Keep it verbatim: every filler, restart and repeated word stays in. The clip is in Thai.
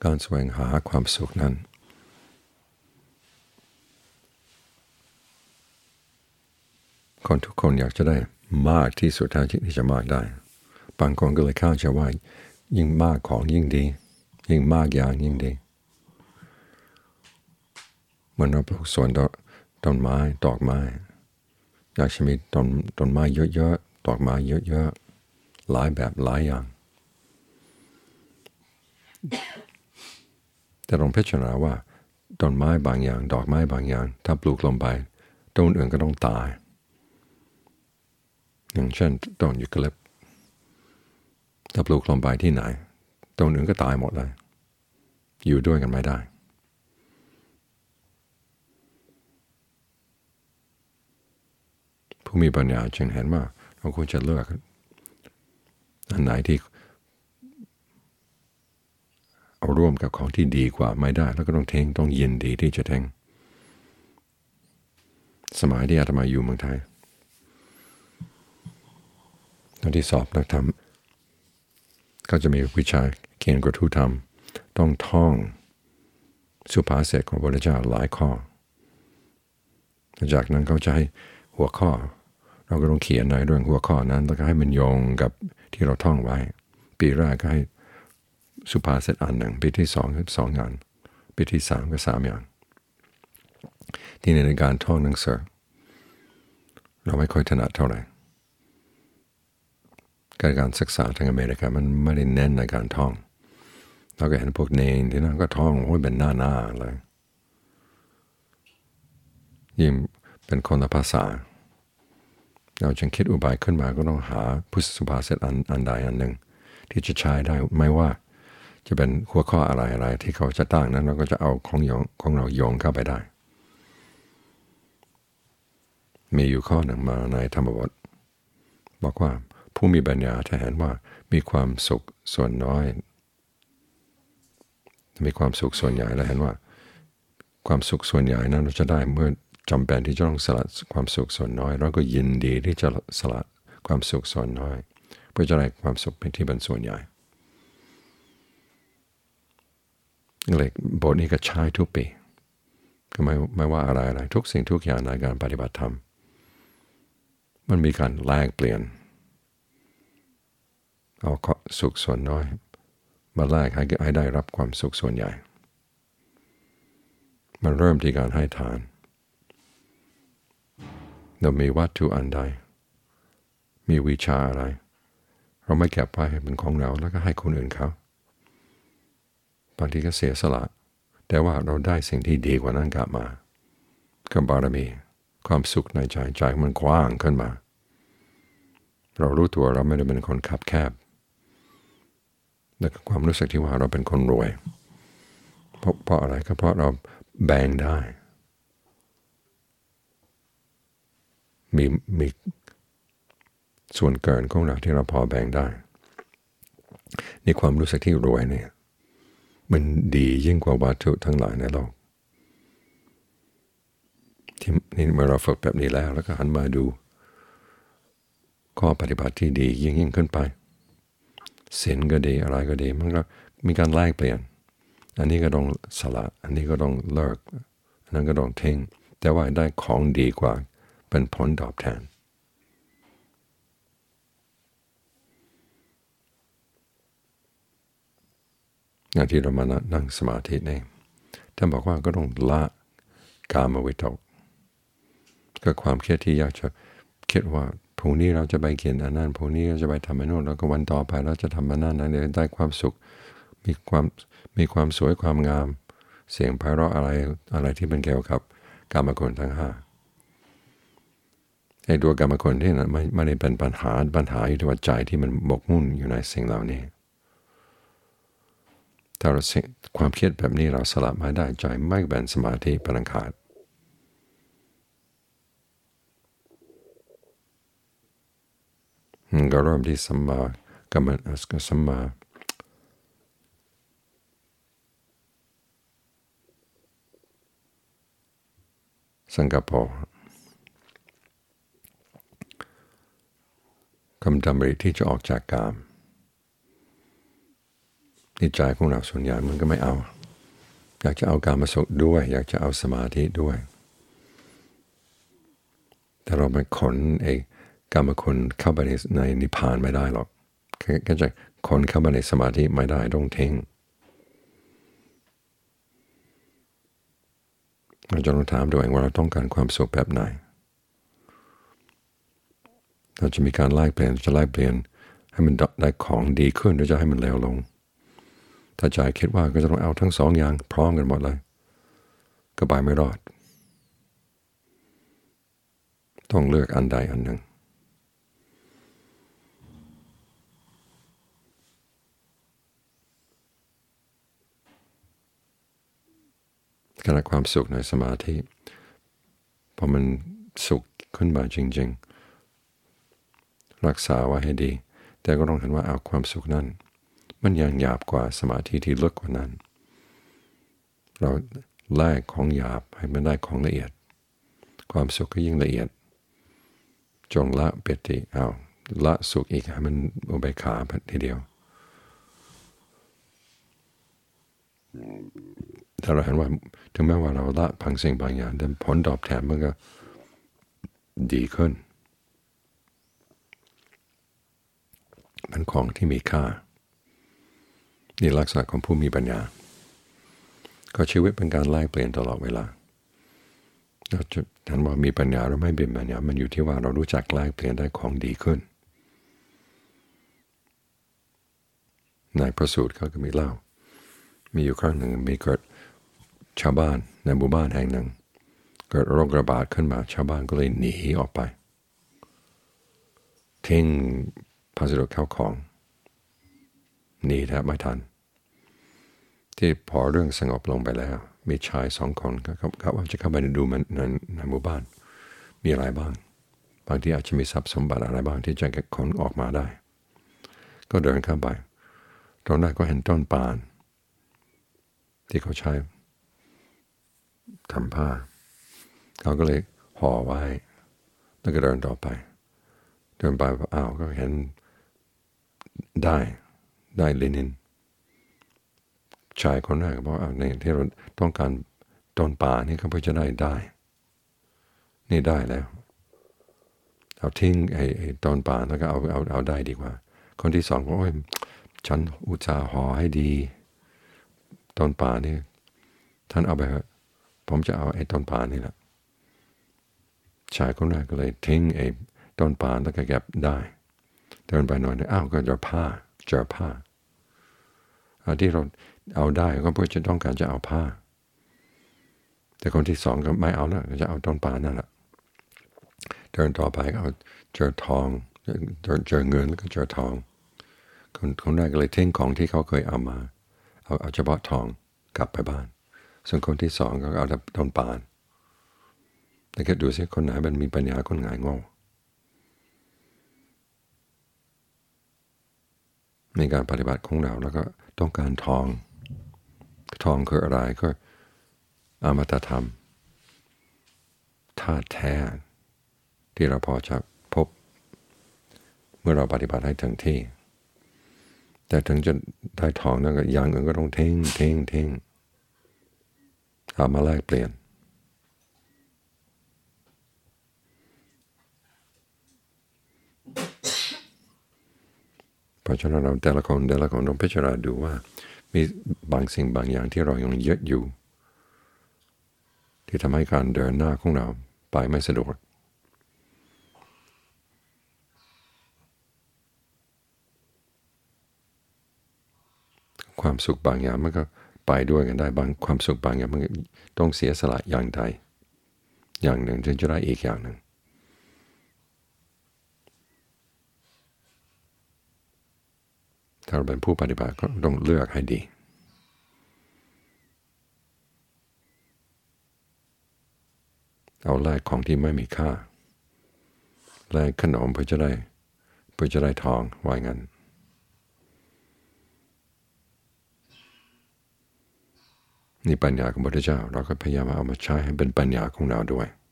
การแสวงหาความสุขนั้นคนทุกคนอยากจะได้มากที่สุดเท่าที่จะมากได้บางคนก็เลยเข้าใจว่ายิ่งมากของยิ่งดียิ่งมากอย่างยิ่งดีเหมือนเราปลูกสวนต้นไม้ดอกไม้อยากจะมีต้นต้นไม้เยอะๆดอกไม้เยอะๆหลายแบบหลายอย่างแต่ลองพิจารณาว่าต้นไม้บางอย่างดอกไม้บางอย่างถ้าปลูกลงไปต้นอื่นก็ต้องตายอย่างเช่นต้นยูคาลิปตัสถ้าปลูกลงไปที่ไหนต้นอื่นก็ตายหมดเลยอยู่ด้วยกันไม่ได้ผู้มีปัญญาจึงเห็นว่าเราควรจะเลือกอันไหนที่เอาร่วมกับของที่ดีกว่าไม่ได้แล้วก็ต้องเทงต้องยินดีที่จะเทงสมัยที่อาตมาอยู่เมืองไทยตอนที่สอบนักธรรมก็จะมีวิชาเขียนกระทู้ธรรมต้องท่องสุภาษิตของพระพุทธเจ้าหลายข้อจากนั้นเขาจะให้หัวข้อเราก็ต้องเขียนในเรื่องหัวข้อนั้นแล้วก็ให้มันโยงกับที่เราท่องไว้ปีแรกก็ให้สุภาษิตอันหนึ่งปีที่สองก็สองงานปีที่สามก็สามอย่างที่ในการท่องหนังสือเราไม่ค่อยถนัดเท่าไหร่การศึกษาทางอเมริกามันไม่ได้เน้นในการท่องเราก็เห็นพวกเนนที่นั่นก็ท่องโอ้ยเป็นหน้าๆเลยยิ่งเป็นคนละภาษาเราจึงคิดอุบายขึ้นมาก็ต้องหาพุทธสุภาษิตอันอันใดอันหนึ่งที่จะใช้ได้ไม่ว่าจะเป็นหัวข้ออะไรอะไรที่เขาจะตั้งนั้นเราก็จะเอาของโยงของเราโยงเข้าไปได้มีอยู่ข้อหนึ่งมาในธรรมบทบอกว่าผู้มีปัญญาถ้าเห็นว่ามีความสุขส่วนน้อยมีความสุขส่วนใหญ่แล้วเห็นว่าความสุขส่วนใหญ่นั้นเราจะได้เมื่อจำเป็นที่จะต้องสละความสุขส่วนน้อยเราก็ยินดีที่จะสละความสุขส่วนน้อยเพื่อจะได้ความสุขเป็นที่เป็นส่วนใหญ่เลยบทนี้ก็ใช้ทุกปีก็ไม่ไม่ว่าอะไรอะไรทุกสิ่งทุกอย่างในการปฏิบัติธรรมมันมีการแลกเปลี่ยนเอาสุขส่วนน้อยมาแลกให้ให้ได้รับความสุขส่วนใหญ่มันเริ่มที่การให้ทานเรามีวัตถุอันใดมีวิชาอะไรเราไม่เก็บไว้ให้เป็นของเราแล้วก็ให้คนอื่นเขาบางทีก็เสียสละแต่ว่าเราได้สิ่งที่ดีกว่านั้นกลับมาก็บารมีความสุขในใจใจมันกว้างขึ้นมาเรารู้ตัวเราไม่ได้เป็นคนคับแคบและความรู้สึกที่ว่าเราเป็นคนรวยเพราะเพราะอะไรก็เพราะเราแบ่งได้มีมีส่วนเกินของเราที่เราพอแบ่งได้ในความรู้สึกที่รวยเนี่ยมันดียิ่งกว่าวัตถุทั้งหลายในโลกที่นี่เมื่อเราฝึกแบบนี้แล้วแล้วก็หันมาดูข้อปฏิบัติที่ดียิ่งยิ่งขึ้นไปศีลก็ดีอะไรก็ดีมันก็มีการแลกเปลี่ยนอันนี้ก็ต้องสละอันนี้ก็ต้องเลิกอันนั้นก็ต้องทิ้งแต่ว่าได้ของดีกว่าเป็นผลตอบแทนอย่างที่เรามานั่งสมาธินี่ท่านบอกว่าก็ต้องละกามวิตกก็ความเครียดที่อยากจะคิดว่าพรุ่งนี้เราจะไปเขียนอันนั้นพรุ่งนี้เราจะไปทำอันโน้นแล้วก็วันต่อไปเราจะทำอันนั้นอันนี้ได้ความสุขมีความมีความสวยความงามเสียงไพเราะอะไรอะไรที่เป็นเกี่ยวกับกามคุณทั้งห้าไอ้ตัวกามคุณที่นั้นไม่ไม่ได้เป็นปัญหาปัญหาอยู่ที่ว่าใจที่มันบกมุ่นอยู่ในสิ่งเหล่านี้ถ้าเราความเครียดแบบนี้เราสละไม่ได้ใจไม่เป็นสมาธิเป็นอันขาดก็เริ่มที่สัมมากัมมันสัมมาสังกัปปะคำดำริที่จะออกจากกามในที่ใจของเราส่วนใหญ่มันก็ไม่เอาอยากจะเอาการมาสุขด้วยอยากจะเอาสมาธิด้วยแต่เราไปขนเองการมาคนเข้าไปในนิพพานไม่ได้หรอกก็จะคนเข้ามาในสมาธิไม่ได้ต้องทิ้งเราจะต้องถามตัวเองว่าเราต้องการความสุขแบบไหนเราจะมีการไล่เปลี่ยนจะไล่เปลี่ยนให้มันได้ของดีขึ้นหรือจะให้มันเลวลงถ้าใจคิดว่าก็จะต้องเอาทั้งสองอย่างพร้อมกันหมดเลยก็ไปไม่รอดต้องเลือกอันใดอันหนึ่งขณะความสุขในสมาธิพอมันสุขขึ้นมาจริงๆรักษาไว้ให้ดีแต่ก็ต้องเห็นว่าเอาความสุขนั้นมันยังหยาบกว่าสมาธิที่ลึกกว่านั้นเราแลกของหยาบให้มันได้ของละเอียดความสุขก็ยิ่งละเอียดจงละเปติเอาละสุขอีกให้มันอุเบกขาทีเดียวถ้าเราเห็นว่าถึงแม้ว่าเราละบางสิ่งบางอย่างแต่ผลตอบแทนมันก็ดีขึ้นเป็นของที่มีค่านี่ลักษณะของผู้มีปัญญาก็ชีวิตเป็นการไล่เปลี่ยนตลอดเวลาเราจะเห็นว่ามีปัญญาหรือไม่เป็นปัญญามันอยู่ที่ว่าเรารู้จักไล่เปลี่ยนได้ของดีขึ้นในพระสูตรเขาก็มีเล่ามีอยู่ครั้งหนึ่งมีเกิดชาวบ้านในหมู่บ้านแห่งหนึ่งเกิดโรคระบาดขึ้นมาชาวบ้านก็เลยหนีออกไปทิ้งพัสดุเข้าของหนีแทบไม่ทันที่พอเรื่องสงบลงไปแล้วมีชายสองคนเขาว่าจะเข้าไปดูมันในในหมู่บ้านมีอะไรบ้างบางทีอาจจะมีทรัพย์สมบัติอะไรบ้างที่จะเก็บขนออกมาได้ก็เดินเข้าไปตรงนั้นก็เห็นต้นปาล์มที่เขาใช้ทำผ้าเขาก็เลยห่อไว้แล้วก็เดินต่อไปเดินไปอ้าวก็เห็นได้ได้ลินินชายคนแรกบอกว่าในที่เราต้องการต้นป่านี่เขาเพื่อจะได้ได้นี่ได้แล้วเอาทิ้งไอ้ไอ้ต้นป่าแล้วก็เอาเอาเอาได้ดีกว่าคนที่สองบอกโอ้ยฉันอุตส่าห์ห่อให้ดีต้นป่านี่ท่านเอาไปเถอะผมจะเอาไอ้ต้นป่านี่แหละชายคนแรกก็เลยทิ้งไอ้ต้นป่าแล้วก็เก็บได้เดินไปหน่อยอ้าวก็เจอผ้าเจอผ้าที่เราเอาได้ก็เพื่อจะต้องการจะเอาผ้าแต่คนที่สองก็ไม่เอาแล้วจะเอาต้นป่านั่นแหละเดินต่อไปก็เอาเจอทองเจอเจอเงินแล้วก็เจอทองคนคนแรกก็เลยทิ้งของที่เขาเคยเอามาเอาเอาเฉพาะทองกลับไปบ้านส่วนคนที่สองก็เอาแต่ต้นป่าแล้วก็ดูสิคนไหนมันมีปัญญาคนไหนโง่ในการปฏิบัติของเราแล้วก็ต้องการทองทองคืออะไรก็อมตะธรรมธาตุแท้ที่เราพอจะพบเมื่อเราปฏิบัติให้ถึงที่แต่ถึงจะได้ทองนั้นก็อย่างอื่นก็ต้องทิ้งทิ้งทิ้งเอามาแลกเปลี่ยนเพราะฉะนั้นเราแต่ละคนแต่ละคนต้องพิจารณาดูว่ามีบางสิ่งบางอย่างที่เรายังยึดอยู่ที่ทำให้การเดินหน้าของเราไปไม่สะดวกความสุขบางอย่างมันก็ไปด้วยกันได้บางความสุขบางอย่างมันต้องเสียสละอย่างใดอย่างหนึ่งถึงจะได้อีกอย่างหนึ่งถ้าเราเป็นผู้ปฏิบัติก็ต้องเลือกให้ดีเอาแลกของที่ไม่มีค่าแลกขนมเพื่อจะได้เพื่อจะได้ทองไว้งั้นนี่ปัญญาของพระพุทธเจ้าเราก็พยายามเอามาใช้ให้เป็นปัญญาของเราด้วย